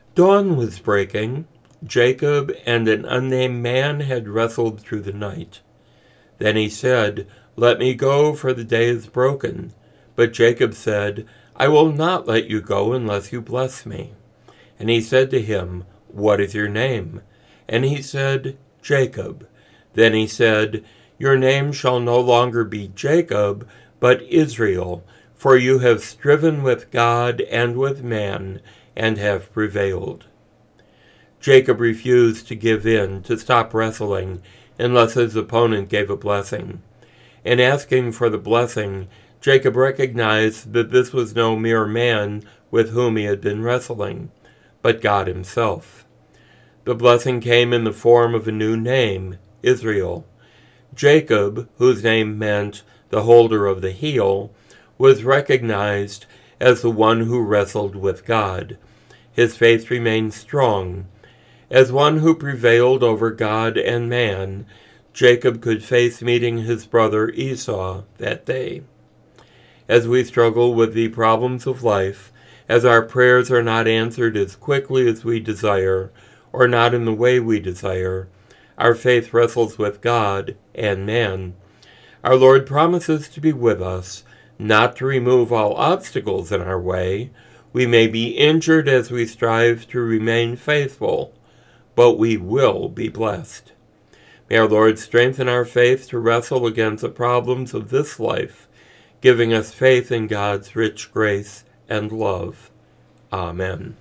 Dawn was breaking. Jacob and an unnamed man had wrestled through the night. Then he said, "Let me go, for the day is broken." But Jacob said, "I will not let you go unless you bless me." And he said to him, "What is your name?" And he said, "Jacob." Then he said, "Your name shall no longer be Jacob, but Israel, for you have striven with God and with man, and have prevailed." Jacob refused to give in, to stop wrestling, unless his opponent gave a blessing. In asking for the blessing, Jacob recognized that this was no mere man with whom he had been wrestling, but God himself. The blessing came in the form of a new name, Israel. Jacob, whose name meant the holder of the heel, was recognized as the one who wrestled with God. His faith remained strong. As one who prevailed over God and man, Jacob could face meeting his brother Esau that day. As we struggle with the problems of life, as our prayers are not answered as quickly as we desire, or not in the way we desire, our faith wrestles with God and man. Our Lord promises to be with us, not to remove all obstacles in our way. We may be injured as we strive to remain faithful, but we will be blessed. May our Lord strengthen our faith to wrestle against the problems of this life, giving us faith in God's rich grace and love. Amen.